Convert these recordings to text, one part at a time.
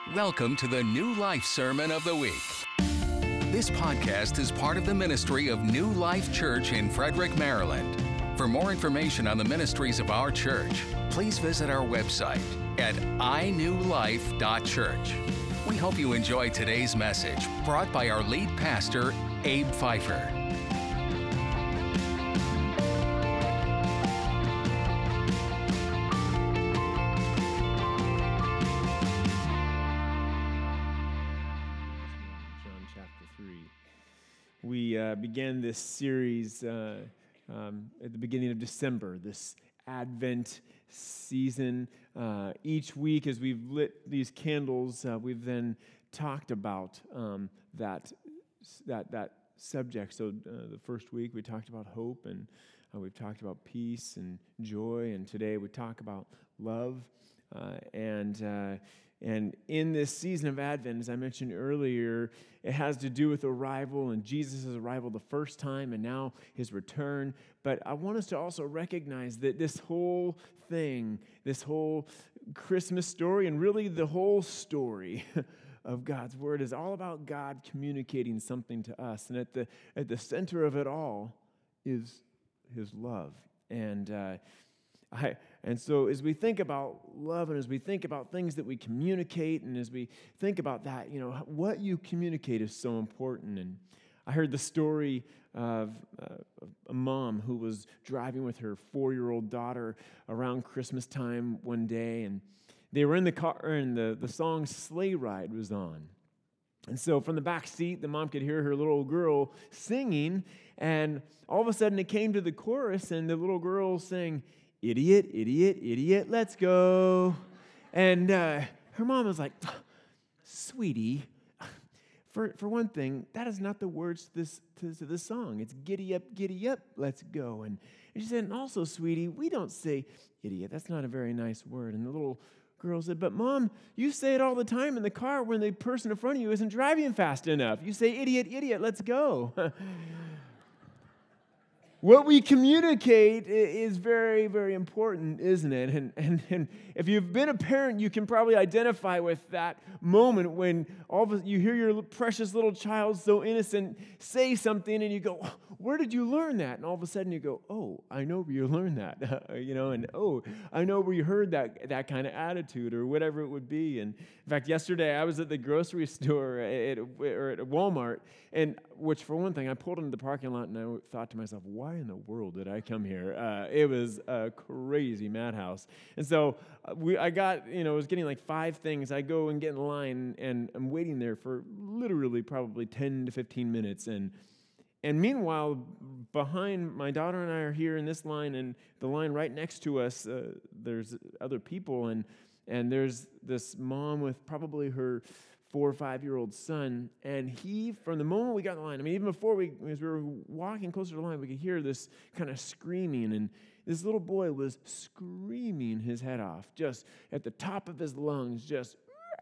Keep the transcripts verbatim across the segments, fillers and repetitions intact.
Welcome to the New Life Sermon of the Week. This podcast is part of the ministry of New Life Church in Frederick, Maryland. For more information on the ministries of our church, please visit our website at i new life dot church. We hope you enjoy today's message, brought by our lead pastor, Abe Pfeiffer. We uh, began this series uh, um, at the beginning of December, this Advent season. Uh, each week, as we've lit these candles, uh, we've then talked about um, that that that subject. So uh, the first week, we talked about hope, and uh, we've talked about peace and joy, and today we talk about love. Uh, and uh, and in this season of Advent, as I mentioned earlier, it has to do with arrival and Jesus' arrival the first time and now his return. But I want us to also recognize that this whole thing, this whole Christmas story, and really the whole story of God's Word is all about God communicating something to us. And at the at the center of it all is his love. And uh, I, and so as we think about love and as we think about things that we communicate and as we think about that, you know, what you communicate is so important. And I heard the story of uh, a mom who was driving with her four-year-old daughter around Christmas time one day, and they were in the car and the, the song Sleigh Ride was on. And so from the back seat, the mom could hear her little girl singing, and all of a sudden it came to the chorus, and the little girl sang, "Idiot, idiot, idiot, let's go." And uh, her mom was like, "Sweetie, for for one thing, that is not the words to this to, to this song. It's giddy up, giddy up, let's go." And, and she said, "And also, sweetie, we don't say idiot. That's not a very nice word." And the little girl said, "But Mom, you say it all the time in the car when the person in front of you isn't driving fast enough. You say, 'Idiot, idiot, let's go.'" What we communicate is very, very important, isn't it? And, and and if you've been a parent, you can probably identify with that moment when all of a, you hear your precious little child, so innocent, say something, and you go, "Where did you learn that?" And all of a sudden you go, "Oh, I know where you learned that," you know, and "Oh, I know where you heard that that kind of attitude," or whatever it would be. And in fact, yesterday I was at the grocery store at, or at Walmart, and which for one thing, I pulled into the parking lot and I thought to myself, why in the world did I come here? Uh, it was a crazy madhouse. And so uh, we, I got, you know, I was getting like five things. I go and get in line, and I'm waiting there for literally probably ten to fifteen minutes. And and meanwhile, behind my daughter and I are here in this line, and the line right next to us, uh, there's other people, and and there's this mom with probably her four or five-year-old son, and he, from the moment we got in the line, I mean, even before we, as we were walking closer to the line, we could hear this kind of screaming, and this little boy was screaming his head off, just at the top of his lungs, just,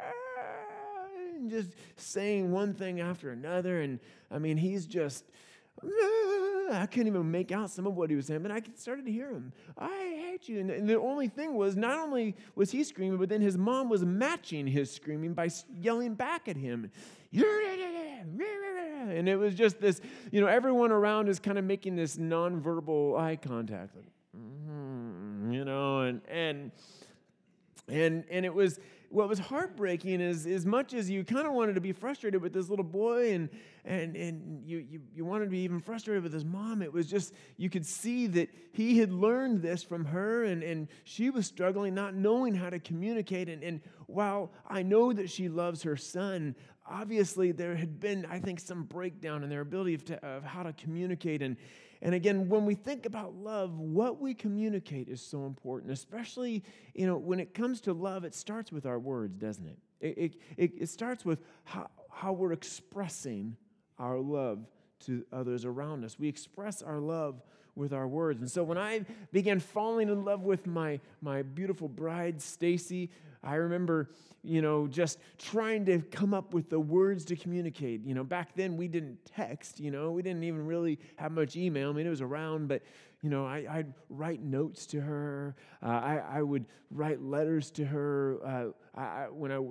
just saying one thing after another, and I mean, he's just, I couldn't even make out some of what he was saying, but I started to hear him. "I hate you." And, and the only thing was, not only was he screaming, but then his mom was matching his screaming by yelling back at him. And it was just this, you know, everyone around is kind of making this nonverbal eye contact, like, mm-hmm, you know, and and and and it was. What was heartbreaking is, as much as you kind of wanted to be frustrated with this little boy, and and and you, you you wanted to be even frustrated with his mom, it was just, you could see that he had learned this from her, and, and she was struggling, not knowing how to communicate. And, and while I know that she loves her son, obviously there had been, I think, some breakdown in their ability of, to, of how to communicate. And And again, when we think about love, what we communicate is so important, especially, you know, when it comes to love, it starts with our words, doesn't it? It, it, it starts with how, how we're expressing our love to others around us. We express our love with our words. And so when I began falling in love with my, my beautiful bride, Stacy, I remember, you know, just trying to come up with the words to communicate. You know, back then we didn't text, you know, we didn't even really have much email. I mean, it was around, but, you know, I, I'd write notes to her. Uh, I, I would write letters to her. Uh, I, I, when I was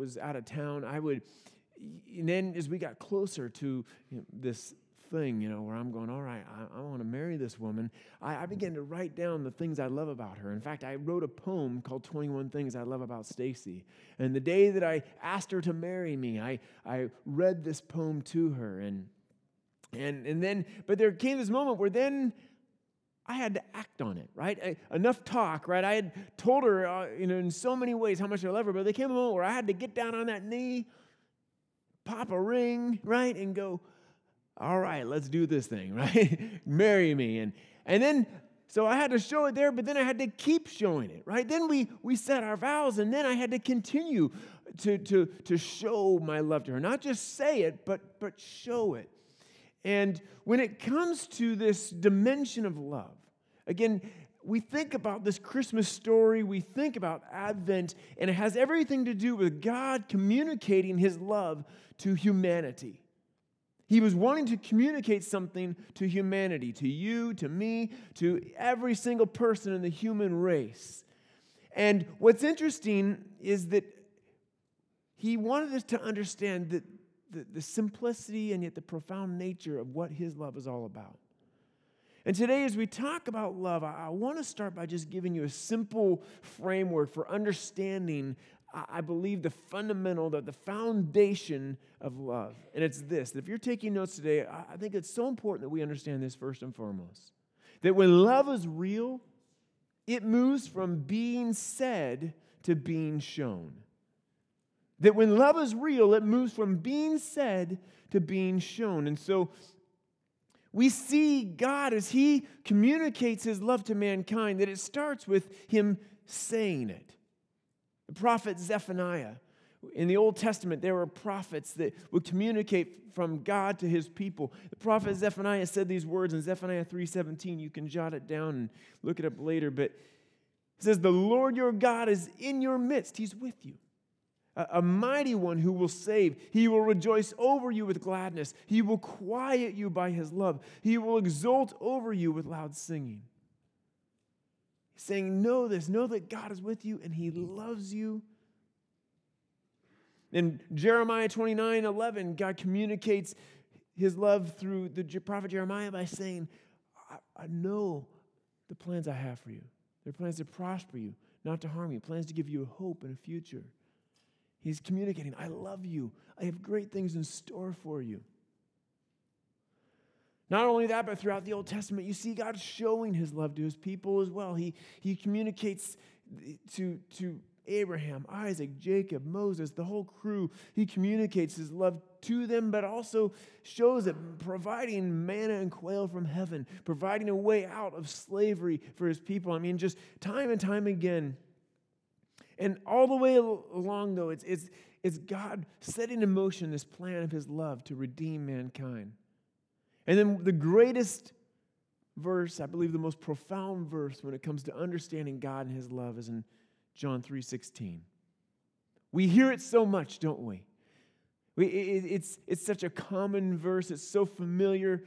was out of town, I would, and then as we got closer to you know, this thing, you know, where I'm going, all right, I, I want to marry this woman, I, I began to write down the things I love about her. In fact, I wrote a poem called twenty-one Things I Love About Stacy. And the day that I asked her to marry me, I, I read this poem to her. And, and, and then, but there came this moment where then I had to act on it, right? I, enough talk, right? I had told her, uh, you know, in so many ways how much I love her, but there came a moment where I had to get down on that knee, pop a ring, right, and go, all right, let's do this thing, right? Marry me. And and then, so I had to show it there, but then I had to keep showing it, right? Then we we said our vows, and then I had to continue to, to, to show my love to her. Not just say it, but, but show it. And when it comes to this dimension of love, again, we think about this Christmas story, we think about Advent, and it has everything to do with God communicating his love to humanity. He was wanting to communicate something to humanity, to you, to me, to every single person in the human race. And what's interesting is that he wanted us to understand that the, the simplicity and yet the profound nature of what his love is all about. And today, as we talk about love, I, I want to start by just giving you a simple framework for understanding, I, I believe, the fundamental, the, the foundation of love. And it's this, that if you're taking notes today, I, I think it's so important that we understand this first and foremost. That when love is real, it moves from being said to being shown. That when love is real, it moves from being said to being shown. And so we see God as he communicates his love to mankind, that it starts with him saying it. The prophet Zephaniah, in the Old Testament, there were prophets that would communicate from God to his people. The prophet Zephaniah said these words in Zephaniah three seventeen. You can jot it down and look it up later. But it says, the Lord your God is in your midst. He's with you. A mighty one who will save. He will rejoice over you with gladness. He will quiet you by his love. He will exult over you with loud singing. He's saying, know this. Know that God is with you and he loves you. In Jeremiah twenty-nine eleven, God communicates his love through the prophet Jeremiah by saying, I, I know the plans I have for you. They're plans to prosper you, not to harm you, plans to give you a hope and a future. He's communicating, I love you. I have great things in store for you. Not only that, but throughout the Old Testament, you see God showing his love to his people as well. He, he communicates to, to Abraham, Isaac, Jacob, Moses, the whole crew. He communicates his love to them, but also shows it, providing manna and quail from heaven, providing a way out of slavery for his people. I mean, just time and time again. And all the way along, though, it's, it's, it's God setting in motion this plan of his love to redeem mankind. And then the greatest verse, I believe the most profound verse when it comes to understanding God and his love is in John three sixteen. We hear it so much, don't we? we it, it's, it's such a common verse. It's so familiar.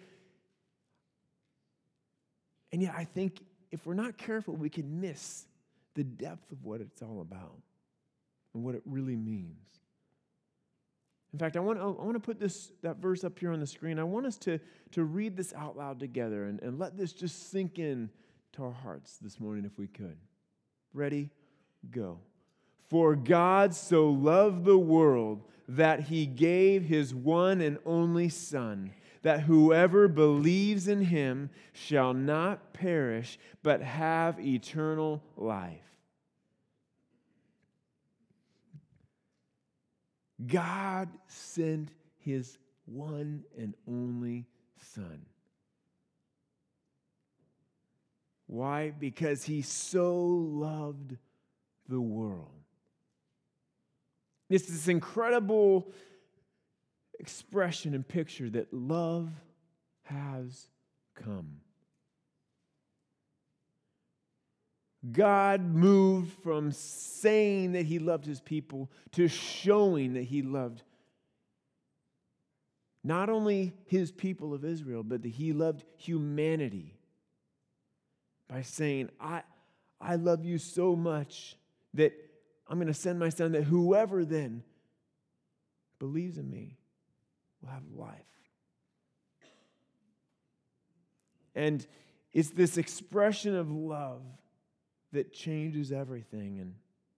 And yet I think if we're not careful, we can miss the depth of what it's all about and what it really means. In fact, I want, I want to put this that verse up here on the screen. I want us to, to read this out loud together and, and let this just sink in to our hearts this morning if we could. Ready? Go. For God so loved the world that he gave his one and only Son, that whoever believes in him shall not perish, but have eternal life. God sent his one and only Son. Why? Because he so loved the world. It's this incredible expression and picture that love has come. God moved from saying that he loved his people to showing that he loved not only his people of Israel, but that he loved humanity by saying, I, I love you so much that I'm going to send my Son, that whoever then believes in me will have life. And it's this expression of love that changes everything. And,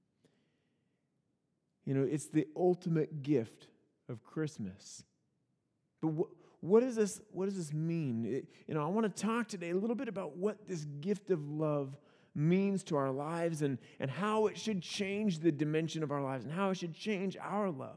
you know, it's the ultimate gift of Christmas. But what, what does this, what does this mean? It, you know, I want to talk today a little bit about what this gift of love means to our lives and, and how it should change the dimension of our lives and how it should change our love.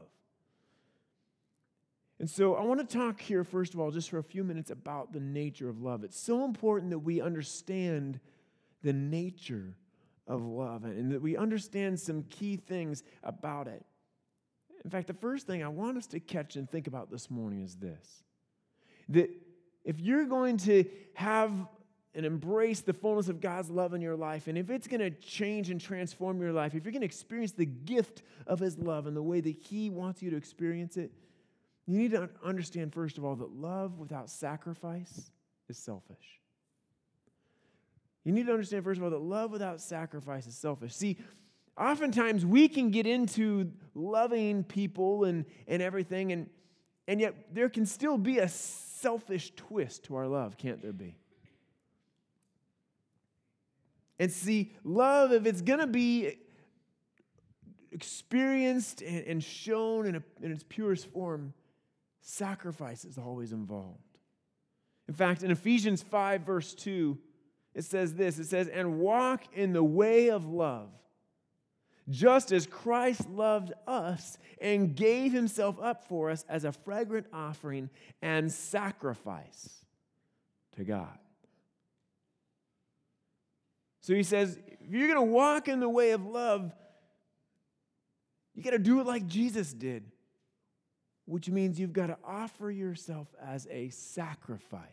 And so I want to talk here, first of all, just for a few minutes about the nature of love. It's so important that we understand the nature of love and that we understand some key things about it. In fact, the first thing I want us to catch and think about this morning is this: that if you're going to have and embrace the fullness of God's love in your life, and if it's going to change and transform your life, if you're going to experience the gift of His love in the way that He wants you to experience it, you need to understand, first of all, that love without sacrifice is selfish. You need to understand, first of all, that love without sacrifice is selfish. See, oftentimes we can get into loving people and, and everything, and, and yet there can still be a selfish twist to our love, can't there be? And see, love, if it's going to be experienced and, and shown in, a, in its purest form, sacrifice is always involved. In fact, in Ephesians five, verse two, it says this. It says, "And walk in the way of love, just as Christ loved us and gave Himself up for us as a fragrant offering and sacrifice to God." So he says, if you're going to walk in the way of love, you got to do it like Jesus did, which means you've got to offer yourself as a sacrifice.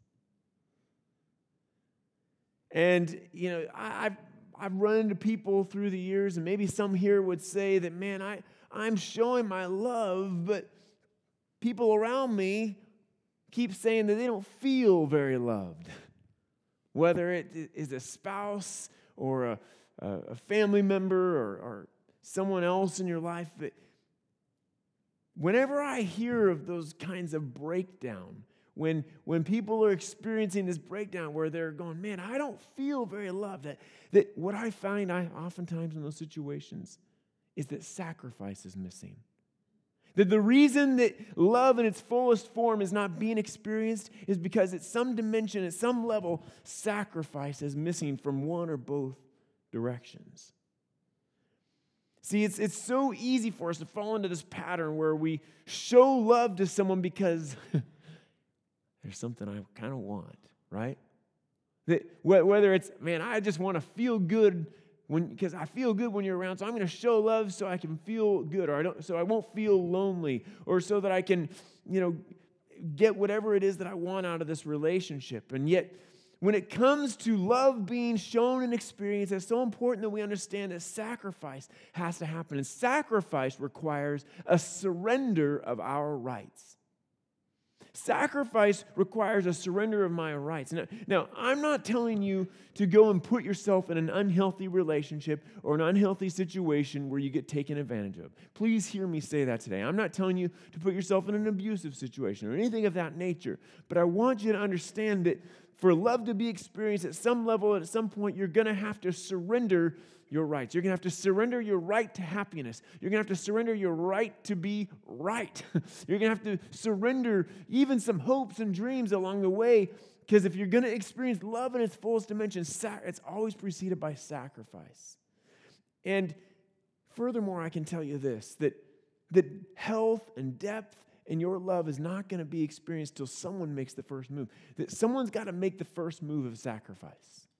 And, you know, I, I've, I've run into people through the years, and maybe some here would say that, man, I, I'm showing my love, but people around me keep saying that they don't feel very loved. Whether it is a spouse or a, a family member or, or someone else in your life, but whenever I hear of those kinds of breakdown, when, when people are experiencing this breakdown where they're going, man, I don't feel very loved, that, that what I find I oftentimes in those situations is that sacrifice is missing. That the reason that love in its fullest form is not being experienced is because at some dimension, at some level, sacrifice is missing from one or both directions. See, it's, it's so easy for us to fall into this pattern where we show love to someone because there's something I kind of want, right? That whether it's, man, I just want to feel good when because I feel good when you're around, so I'm going to show love so I can feel good, or I don't, so I won't feel lonely, or so that I can, you know, get whatever it is that I want out of this relationship. And yet, when it comes to love being shown and experienced, it's so important that we understand that sacrifice has to happen. And sacrifice requires a surrender of our rights. Sacrifice requires a surrender of my rights. Now, now, I'm not telling you to go and put yourself in an unhealthy relationship or an unhealthy situation where you get taken advantage of. Please hear me say that today. I'm not telling you to put yourself in an abusive situation or anything of that nature. But I want you to understand that for love to be experienced at some level, at some point, you're going to have to surrender your rights. You're going to have to surrender your right to happiness. You're going to have to surrender your right to be right. You're going to have to surrender even some hopes and dreams along the way, because if you're going to experience love in its fullest dimension, it's always preceded by sacrifice. And furthermore, I can tell you this, that, that health and depth in your love is not going to be experienced till someone makes the first move. That someone's got to make the first move of sacrifice.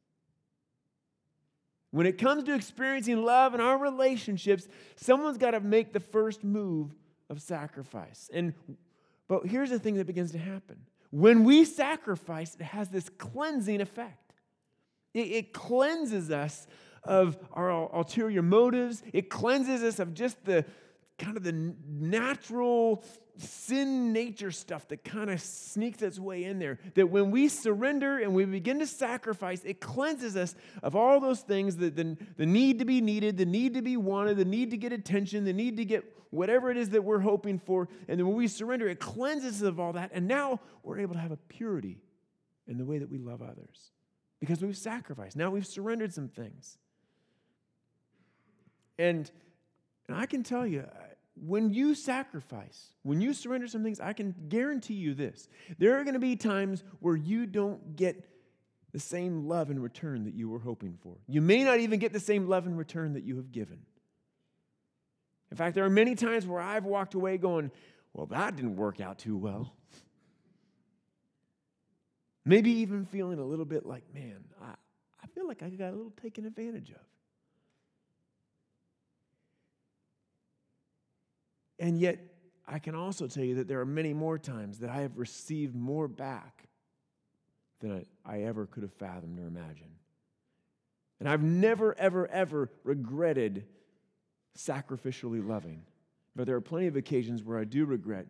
When it comes to experiencing love in our relationships, someone's got to make the first move of sacrifice. And but here's the thing that begins to happen. When we sacrifice, it has this cleansing effect. It, it cleanses us of our ulterior motives. It cleanses us of just the kind of the natural sin nature stuff that kind of sneaks its way in there. That when we surrender and we begin to sacrifice, it cleanses us of all those things, that the, the need to be needed, the need to be wanted, the need to get attention, the need to get whatever it is that we're hoping for. And then when we surrender, it cleanses us of all that. And now we're able to have a purity in the way that we love others because we've sacrificed. Now we've surrendered some things. And, and I can tell you, when you sacrifice, when you surrender some things, I can guarantee you this. There are going to be times where you don't get the same love in return that you were hoping for. You may not even get the same love in return that you have given. In fact, there are many times where I've walked away going, well, that didn't work out too well. Maybe even feeling a little bit like, man, I, I feel like I got a little taken advantage of. And yet, I can also tell you that there are many more times that I have received more back than I, I ever could have fathomed or imagined. And I've never, ever, ever regretted sacrificially loving. But there are plenty of occasions where I do regret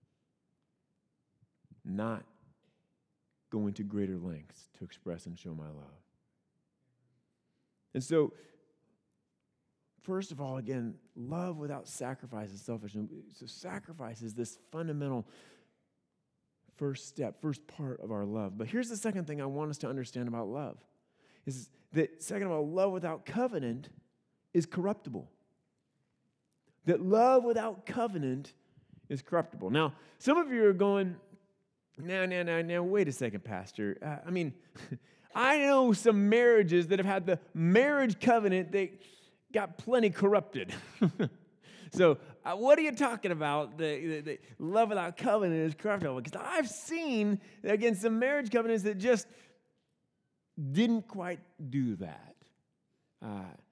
not going to greater lengths to express and show my love. And so, first of all, again, love without sacrifice is selfishness. So sacrifice is this fundamental first step, first part of our love. But here's the second thing I want us to understand about love. Is that second of all, love without covenant is corruptible. That love without covenant is corruptible. Now, some of you are going, no, no, no, no, wait a second, Pastor. Uh, I mean, I know some marriages that have had the marriage covenant, they got plenty corrupted. So uh, what are you talking about? The, the, the love without covenant is corruptible. Because I've seen, again, some marriage covenants that just didn't quite do that. Uh,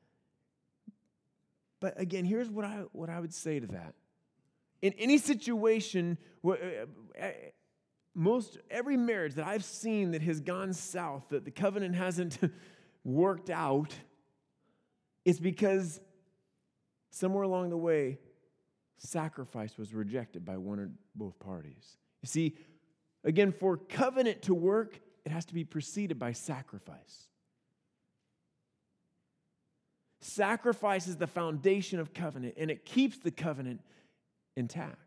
but again, here's what I what I would say to that. In any situation, where, uh, most every marriage that I've seen that has gone south, that the covenant hasn't worked out, it's because somewhere along the way, sacrifice was rejected by one or both parties. You see, again, for covenant to work, it has to be preceded by sacrifice. Sacrifice is the foundation of covenant, and it keeps the covenant intact.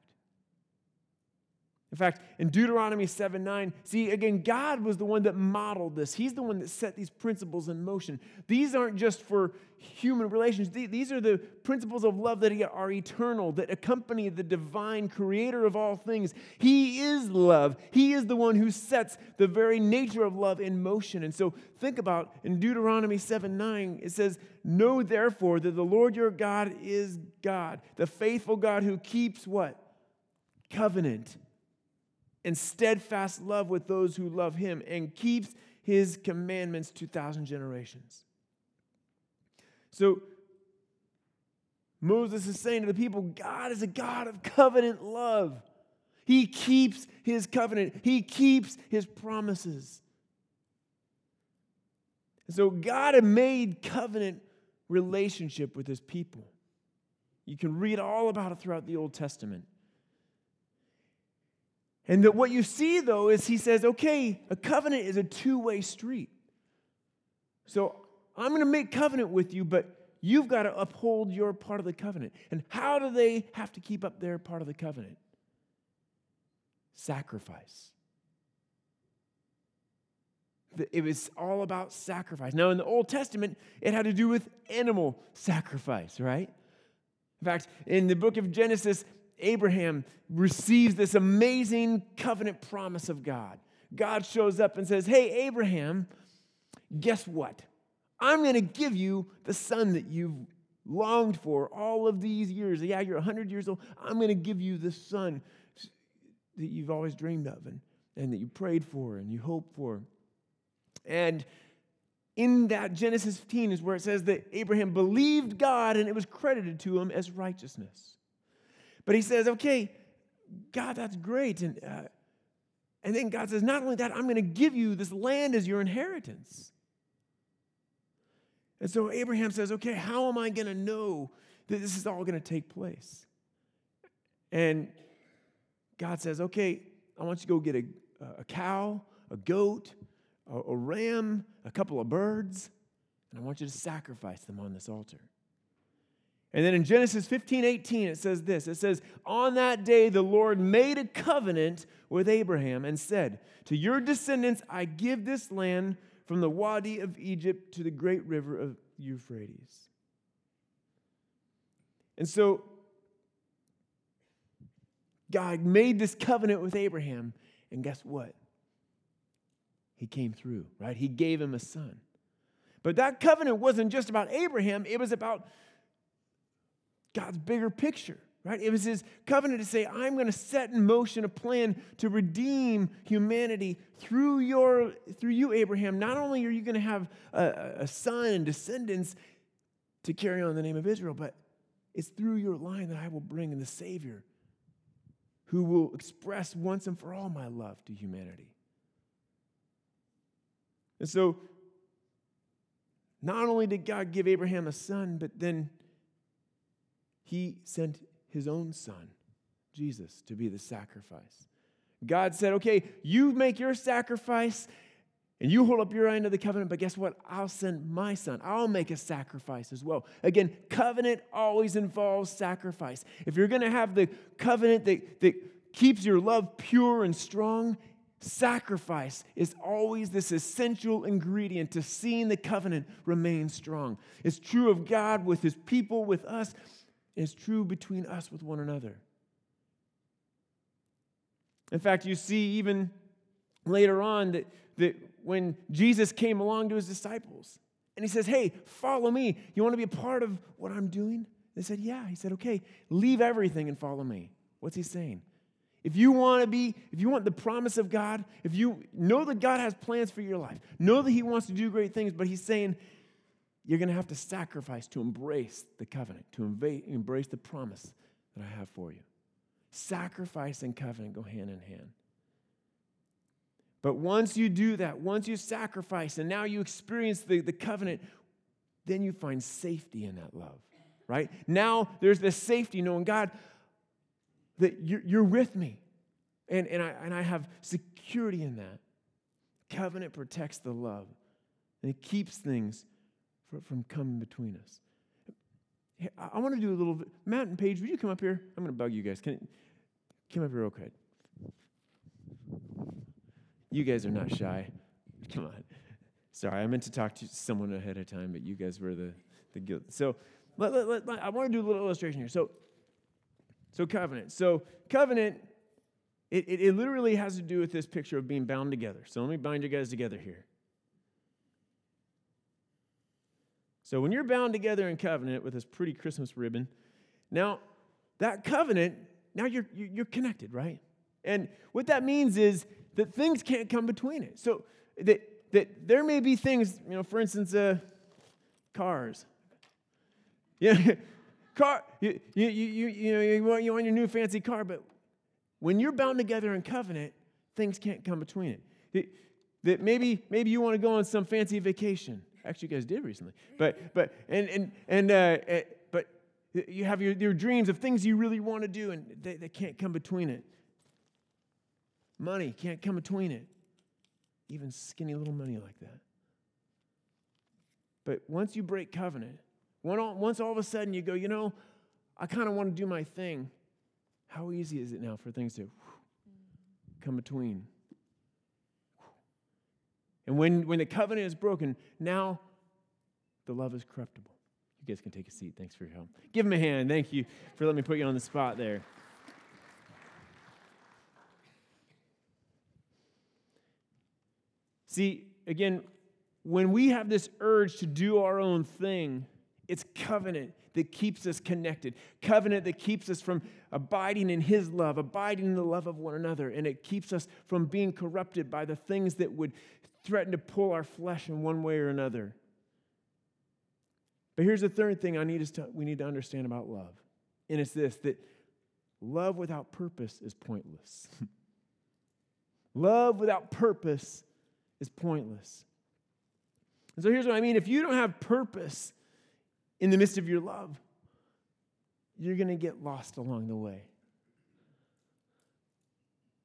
In fact, in Deuteronomy seven nine, see, again, God was the one that modeled this. He's the one that set these principles in motion. These aren't just for human relations. These are the principles of love that are eternal, that accompany the divine creator of all things. He is love. He is the one who sets the very nature of love in motion. And so think about, in Deuteronomy seven nine, it says, know therefore that the Lord your God is God, the faithful God who keeps what? Covenant and steadfast love with those who love him, and keeps his commandments two thousand generations. So Moses is saying to the people, God is a God of covenant love. He keeps his covenant. He keeps his promises. And so God had made covenant relationship with his people. You can read all about it throughout the Old Testament. And that what you see, though, is he says, okay, a covenant is a two-way street. So I'm going to make covenant with you, but you've got to uphold your part of the covenant. And how do they have to keep up their part of the covenant? Sacrifice. It was all about sacrifice. Now, in the Old Testament, it had to do with animal sacrifice, right? In fact, in the book of Genesis, Abraham receives this amazing covenant promise of God. God shows up and says, hey, Abraham, guess what? I'm going to give you the son that you've longed for all of these years. Yeah, you're one hundred years old. I'm going to give you the son that you've always dreamed of and, and that you prayed for and you hoped for. And in that Genesis fifteen is where it says that Abraham believed God and it was credited to him as righteousness. But he says, okay, God, that's great. And, uh, and then God says, not only that, I'm going to give you this land as your inheritance. And so Abraham says, okay, how am I going to know that this is all going to take place? And God says, okay, I want you to go get a, a cow, a goat, a, a ram, a couple of birds, and I want you to sacrifice them on this altar. And then in Genesis fifteen eighteen, it says this. It says, on that day the Lord made a covenant with Abraham and said, to your descendants I give this land from the Wadi of Egypt to the great river of Euphrates. And so God made this covenant with Abraham, and guess what? He came through, right? He gave him a son. But that covenant wasn't just about Abraham, it was about God's bigger picture, right? It was his covenant to say, I'm going to set in motion a plan to redeem humanity through your, through you, Abraham. Not only are you going to have a, a son and descendants to carry on the name of Israel, but it's through your line that I will bring in the Savior who will express once and for all my love to humanity. And so, not only did God give Abraham a son, but then he sent his own son, Jesus, to be the sacrifice. God said, okay, you make your sacrifice and you hold up your end of the covenant, but guess what? I'll send my son. I'll make a sacrifice as well. Again, covenant always involves sacrifice. If you're going to have the covenant that, that keeps your love pure and strong, sacrifice is always this essential ingredient to seeing the covenant remain strong. It's true of God with his people, with us. It's true between us with one another. In fact, you see even later on that, that when Jesus came along to his disciples and he says, hey, follow me. You want to be a part of what I'm doing? They said, yeah. He said, okay, leave everything and follow me. What's he saying? If you want to be, if you want the promise of God, if you know that God has plans for your life, know that he wants to do great things, but he's saying, you're going to have to sacrifice to embrace the covenant, to embrace the promise that I have for you. Sacrifice and covenant go hand in hand. But once you do that, once you sacrifice and now you experience the, the covenant, then you find safety in that love, right? Now there's this safety knowing, God, that you're, you're with me. And, and, I, and I have security in that. Covenant protects the love. And it keeps things from coming between us. Hey, I want to do a little bit. Matt and Paige, would you come up here? I'm going to bug you guys. Can come up here real quick. You guys are not shy. Come on. Sorry, I meant to talk to someone ahead of time, but you guys were the, the guilt. So let, let, let, let, I want to do a little illustration here. So, so covenant. So covenant, it, it, it literally has to do with this picture of being bound together. So let me bind you guys together here. So when you're bound together in covenant with this pretty Christmas ribbon, now that covenant, now you're you're connected, right? And what that means is that things can't come between it. So that that there may be things, you know, for instance, uh, cars. Yeah, car. You you you you know you want you want your new fancy car, but when you're bound together in covenant, things can't come between it. it that maybe maybe you want to go on some fancy vacation. Actually, you guys did recently, but but and and and uh, but you have your, your dreams of things you really want to do, and they, they can't come between it. Money can't come between it, even skinny little money like that. But once you break covenant, once all of a sudden you go, you know, I kind of want to do my thing. How easy is it now for things to come between? And when, when the covenant is broken, now the love is corruptible. You guys can take a seat. Thanks for your help. Give him a hand. Thank you for letting me put you on the spot there. See, again, when we have this urge to do our own thing, it's covenant that keeps us connected. Covenant that keeps us from abiding in his love, abiding in the love of one another, and it keeps us from being corrupted by the things that would threaten to pull our flesh in one way or another. But here's the third thing I need us to, we need to understand about love. And it's this, that love without purpose is pointless. Love without purpose is pointless. And so here's what I mean. If you don't have purpose in the midst of your love, you're going to get lost along the way.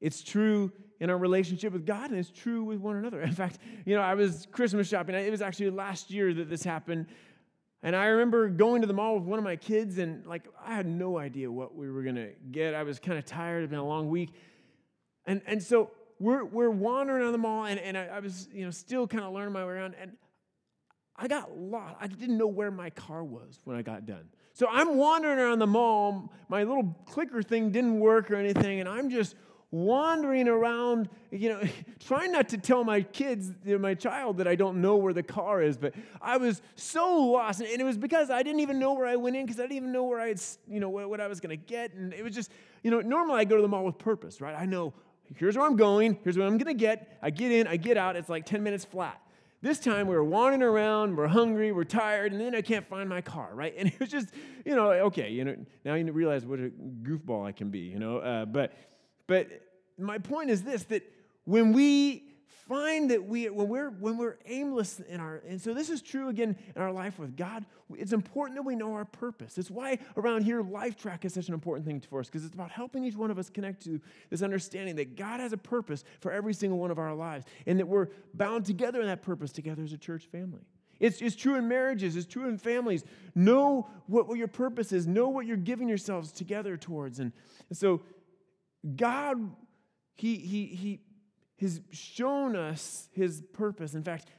It's true in our relationship with God, and it's true with one another. In fact, you know, I was Christmas shopping. It was actually last year that this happened. And I remember going to the mall with one of my kids, and like I had no idea what we were going to get. I was kind of tired. It had been a long week. And and so we're we're wandering around the mall, and, and I, I was, you know, still kind of learning my way around. And I got lost. I didn't know where my car was when I got done. So I'm wandering around the mall. My little clicker thing didn't work or anything, and I'm just wandering around, you know, trying not to tell my kids, you know, my child, that I don't know where the car is. But I was so lost, and it was because I didn't even know where I went in, because I didn't even know where I had, you know, what, what I was going to get. And it was just, you know, normally I go to the mall with purpose, right? I know here's where I'm going, here's what I'm going to get. I get in, I get out. It's like ten minutes flat. This time we were wandering around, we're hungry, we're tired, and then I can't find my car, right? And it was just, you know, okay, you know, now you realize what a goofball I can be, you know. Uh, but, but my point is this: that when we find that we, when we're when we're aimless in our, and so this is true again in our life with God, it's important that we know our purpose. It's why around here Life Track is such an important thing for us, because it's about helping each one of us connect to this understanding that God has a purpose for every single one of our lives, and that we're bound together in that purpose together as a church family. It's, it's true in marriages. It's true in families. Know what, what your purpose is. Know what you're giving yourselves together towards. And, and so God, he, he, he has shown us his purpose. In fact,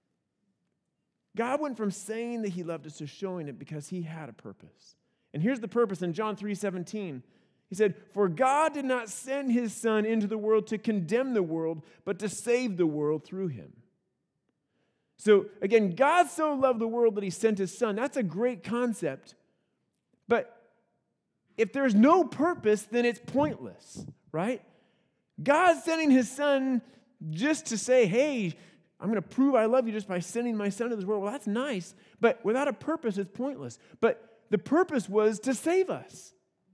God went from saying that he loved us to showing it because he had a purpose. And here's the purpose in John three seventeen. He said, "For God did not send his Son into the world to condemn the world, but to save the world through him." So again, God so loved the world that he sent his Son. That's a great concept. But if there's no purpose, then it's pointless, right? God sending his Son just to say, hey, I'm going to prove I love you just by sending my Son to this world. Well, that's nice, but without a purpose, it's pointless. But the purpose was to save us.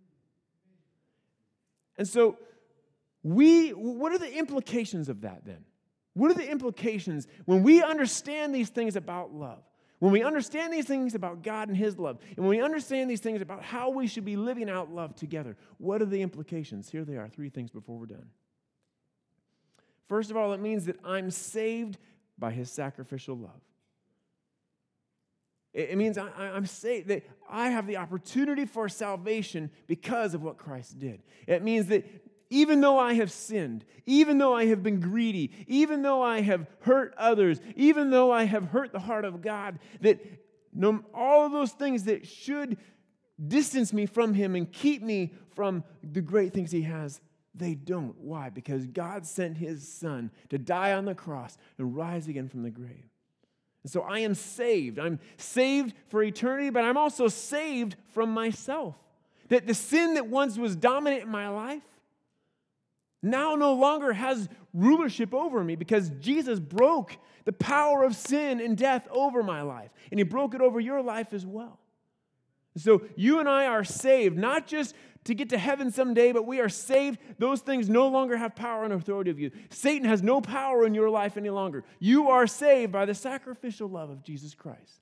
And so we, what are the implications of that then? What are the implications when we understand these things about love? When we understand these things about God and his love, and when we understand these things about how we should be living out love together, what are the implications? Here they are, three things before we're done. First of all, it means that I'm saved by his sacrificial love. It means I, I'm saved, that I have the opportunity for salvation because of what Christ did. It means that even though I have sinned, even though I have been greedy, even though I have hurt others, even though I have hurt the heart of God, that no, all of those things that should distance me from him and keep me from the great things he has, they don't. Why? Because God sent his Son to die on the cross and rise again from the grave. And so I am saved. I'm saved for eternity, but I'm also saved from myself. That the sin that once was dominant in my life now no longer has rulership over me, because Jesus broke the power of sin and death over my life. And he broke it over your life as well. So you and I are saved, not just to get to heaven someday, but we are saved. Those things no longer have power and authority of you. Satan has no power in your life any longer. You are saved by the sacrificial love of Jesus Christ.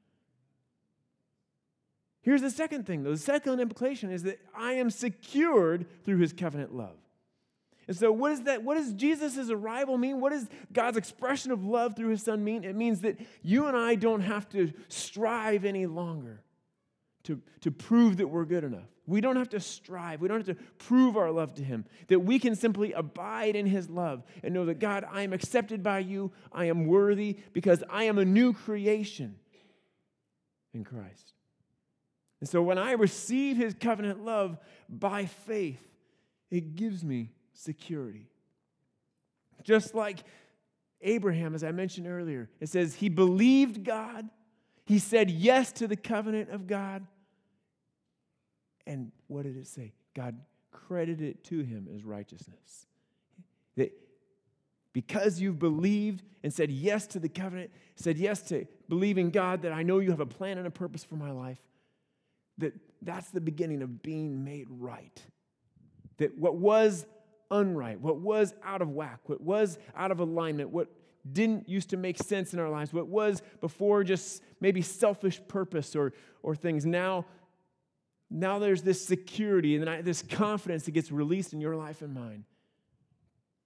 Here's the second thing, though. The second implication is that I am secured through his covenant love. And so what is that? What does Jesus' arrival mean? What does God's expression of love through his Son mean? It means that you and I don't have to strive any longer to, to prove that we're good enough. We don't have to strive. We don't have to prove our love to him. That we can simply abide in his love and know that, God, I am accepted by you. I am worthy because I am a new creation in Christ. And so when I receive his covenant love by faith, it gives me security. Just like Abraham, as I mentioned earlier, it says he believed God. He said yes to the covenant of God. And what did it say? God credited it to him as righteousness. That because you've believed and said yes to the covenant, said yes to believing God, that I know you have a plan and a purpose for my life, that that's the beginning of being made right. That what was unright, what was out of whack, what was out of alignment, what didn't used to make sense in our lives, what was before just maybe selfish purpose or, or things, now, now there's this security and this confidence that gets released in your life and mine.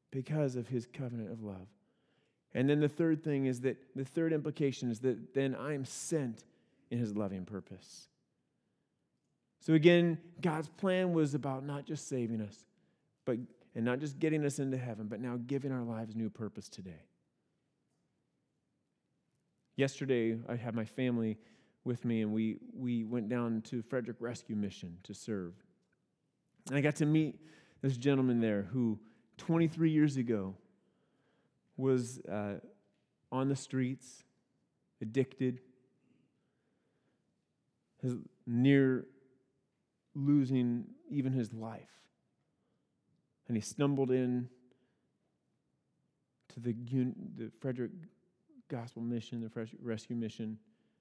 because of his covenant of love. And then the third thing is that, the third implication is that then I am sent in his loving purpose. So again, God's plan was about not just saving us, but and not just getting us into heaven, but now giving our lives new purpose today. Yesterday, I had my family with me, and we, we went down to Frederick Rescue Mission to serve. And I got to meet this gentleman there who twenty-three years ago was uh, on the streets, addicted, his, near losing even his life. And he stumbled in to the, the Frederick Gospel Mission, the Frederick Rescue Mission.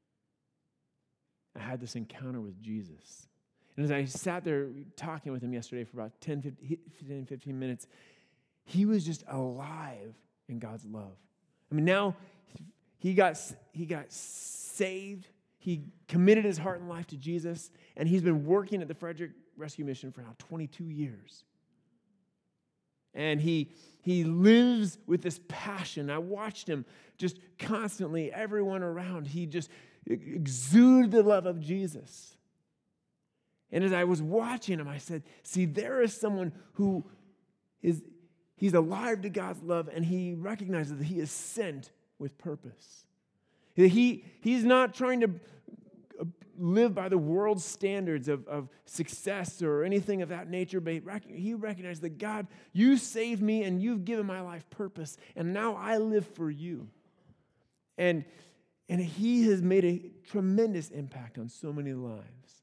I had this encounter with Jesus. And as I sat there talking with him yesterday for about ten, fifteen minutes, he was just alive in God's love. I mean, now he got, he got saved. He committed his heart and life to Jesus, and he's been working at the Frederick Rescue Mission for now twenty-two years. And he, he lives with this passion. I watched him just constantly, everyone around, he just exuded the love of Jesus. And as I was watching him, I said, see, there is someone who is, he's alive to God's love, and he recognizes that he is sent with purpose. He, he's not trying to live by the world's standards of, of success or anything of that nature, but he recognized that, God, you saved me and you've given my life purpose, and now I live for you. And, and he has made a tremendous impact on so many lives.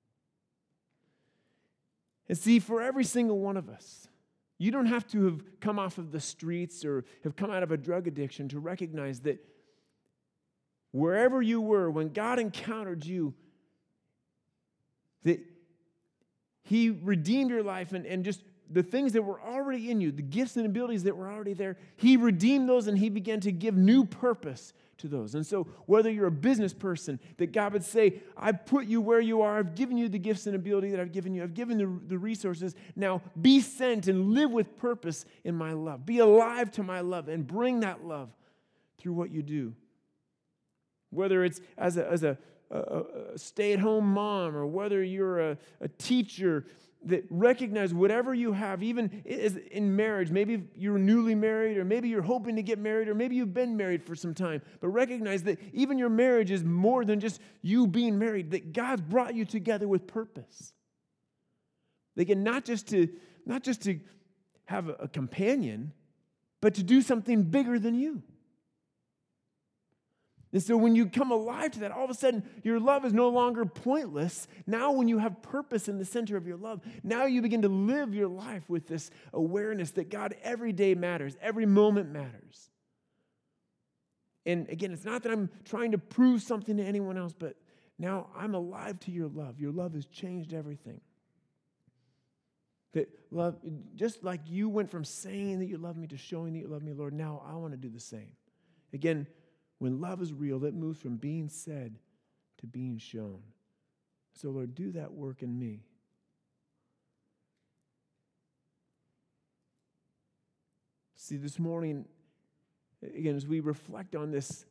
And see, for every single one of us, you don't have to have come off of the streets or have come out of a drug addiction to recognize that wherever you were, when God encountered you, that he redeemed your life, and, and just the things that were already in you, the gifts and abilities that were already there, he redeemed those, and he began to give new purpose to those. And so whether you're a business person, that God would say, I've put you where you are, I've given you the gifts and ability that I've given you, I've given the, the resources, now be sent and live with purpose in my love. Be alive to my love and bring that love through what you do. Whether it's as a, as a, a, a stay-at-home mom, or whether you're a, a teacher, that recognize whatever you have, even in marriage. Maybe you're newly married, or maybe you're hoping to get married, or maybe you've been married for some time. But recognize that even your marriage is more than just you being married, that God's brought you together with purpose. Again, not just to, not just to have a, a companion, but to do something bigger than you. And so when you come alive to that, all of a sudden, your love is no longer pointless. Now when you have purpose in the center of your love, now you begin to live your life with this awareness that God, every day matters, every moment matters. And again, it's not that I'm trying to prove something to anyone else, but now I'm alive to your love. Your love has changed everything. That love, just like you went from saying that you love me to showing that you love me, Lord, now I want to do the same. Again, when love is real, it moves from being said to being shown. So, Lord, do that work in me. See, this morning, again, as we reflect on this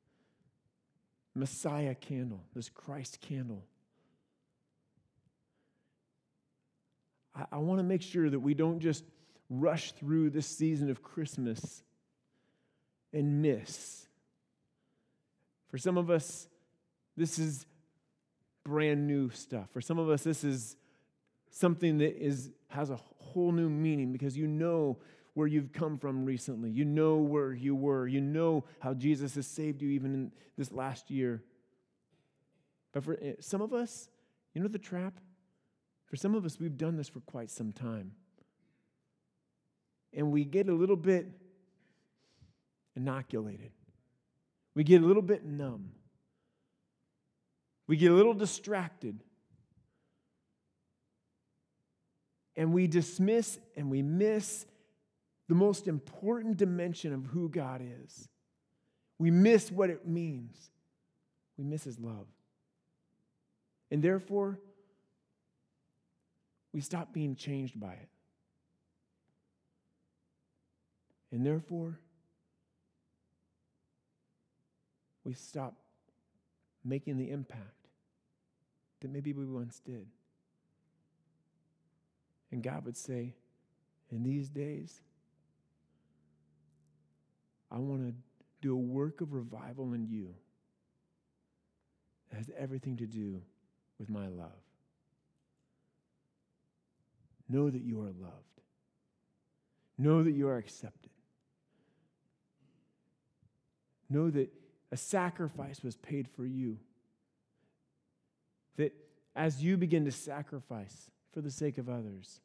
Messiah candle, this Christ candle, I, I want to make sure that we don't just rush through this season of Christmas and miss. For some of us, this is brand new stuff. For some of us, this is something that is has a whole new meaning, because you know where you've come from recently. You know where you were. You know how Jesus has saved you even in this last year. But for some of us, you know the trap? For some of us, we've done this for quite some time. And we get a little bit inoculated. We get a little bit numb. We get a little distracted. And we dismiss and we miss the most important dimension of who God is. We miss what it means. We miss his love. And therefore, we stop being changed by it. And therefore, we stop making the impact that maybe we once did. And God would say, in these days, I want to do a work of revival in you that has everything to do with my love. Know that you are loved. Know that you are accepted. Know that a sacrifice was paid for you. That as you begin to sacrifice for the sake of others,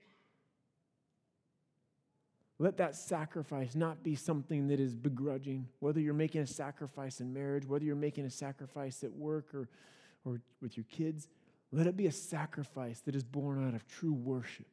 let that sacrifice not be something that is begrudging. Whether you're making a sacrifice in marriage, whether you're making a sacrifice at work or, or with your kids, let it be a sacrifice that is born out of true worship.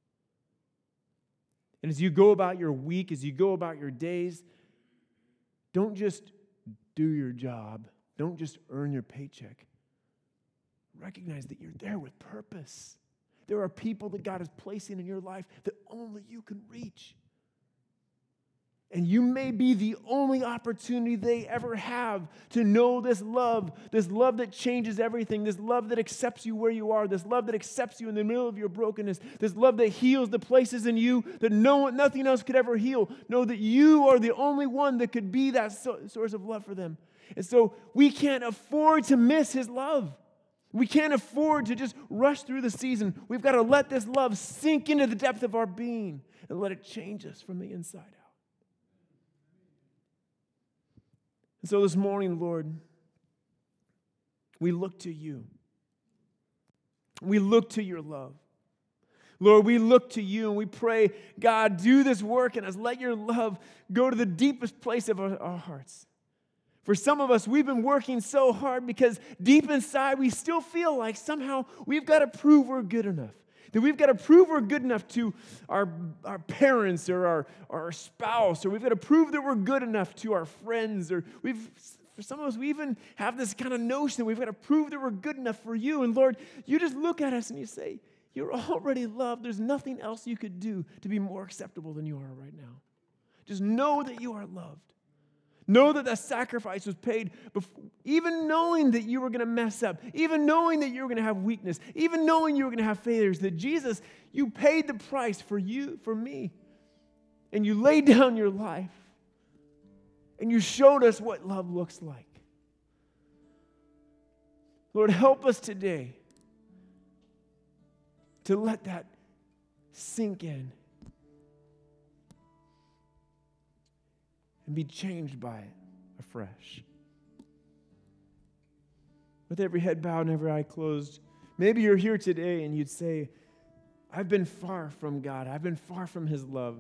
And as you go about your week, as you go about your days, don't just do your job. Don't just earn your paycheck. Recognize that you're there with purpose. There are people that God is placing in your life that only you can reach. And you may be the only opportunity they ever have to know this love, this love that changes everything, this love that accepts you where you are, this love that accepts you in the middle of your brokenness, this love that heals the places in you that no one, nothing else could ever heal. Know that you are the only one that could be that so, source of love for them. And so we can't afford to miss his love. We can't afford to just rush through the season. We've got to let this love sink into the depth of our being and let it change us from the inside out. And so this morning, Lord, we look to you. We look to your love. Lord, we look to you and we pray, God, do this work in us. Let your love go to the deepest place of our, our hearts. For some of us, we've been working so hard because deep inside we still feel like somehow we've got to prove we're good enough. That we've got to prove we're good enough to our, our parents or our, our spouse, or we've got to prove that we're good enough to our friends, or we've, for some of us, we even have this kind of notion that we've got to prove that we're good enough for you. And Lord, you just look at us and you say, you're already loved. There's nothing else you could do to be more acceptable than you are right now. Just know that you are loved. Know that the sacrifice was paid, before, even knowing that you were going to mess up, even knowing that you were going to have weakness, even knowing you were going to have failures, that Jesus, you paid the price for you, for me. And you laid down your life. And you showed us what love looks like. Lord, help us today to let that sink in and be changed by it afresh. With every head bowed and every eye closed, maybe you're here today and you'd say, I've been far from God. I've been far from his love.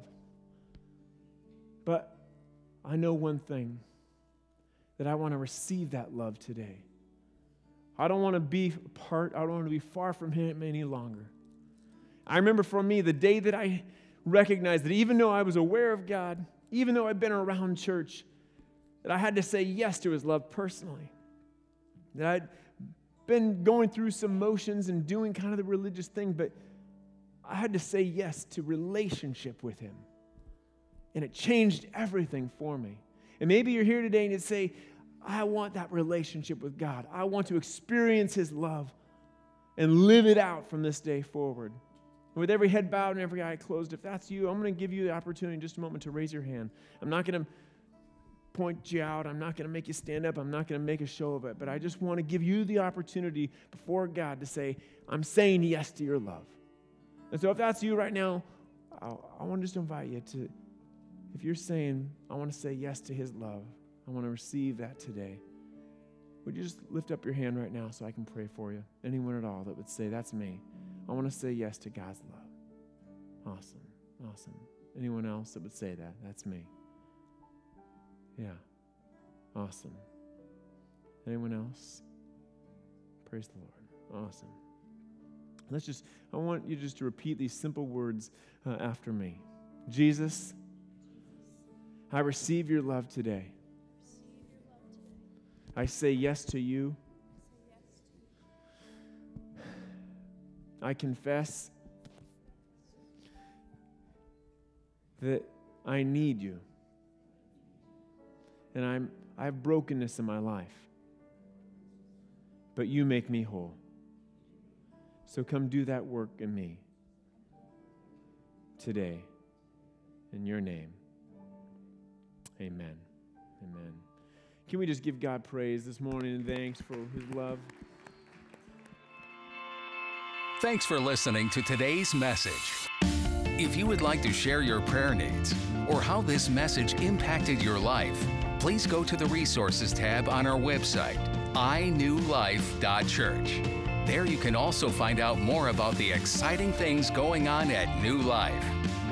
But I know one thing, that I want to receive that love today. I don't want to be apart. I don't want to be far from him any longer. I remember for me, the day that I recognized that even though I was aware of God, even though I'd been around church, that I had to say yes to his love personally. That I'd been going through some motions and doing kind of the religious thing, but I had to say yes to relationship with him. And it changed everything for me. And maybe you're here today and you'd say, I want that relationship with God. I want to experience his love and live it out from this day forward. And with every head bowed and every eye closed, if that's you, I'm going to give you the opportunity in just a moment to raise your hand. I'm not going to point you out. I'm not going to make you stand up. I'm not going to make a show of it. But I just want to give you the opportunity before God to say, I'm saying yes to your love. And so if that's you right now, I, I want to just invite you to, if you're saying, I want to say yes to his love, I want to receive that today, would you just lift up your hand right now so I can pray for you? Anyone at all that would say, that's me. I want to say yes to God's love. Awesome. Awesome. Anyone else that would say that? That's me. Yeah. Awesome. Anyone else? Praise the Lord. Awesome. Let's just, I want you just to repeat these simple words uh, after me. Jesus, I receive your love today. I say yes to you. I confess that I need you. And I'm, I have brokenness in my life. But you make me whole. So come do that work in me today. In your name. Amen. Amen. Can we just give God praise this morning and thanks for his love? Thanks for listening to today's message. If you would like to share your prayer needs or how this message impacted your life, please go to the Resources tab on our website, i new life dot church. There you can also find out more about the exciting things going on at New Life.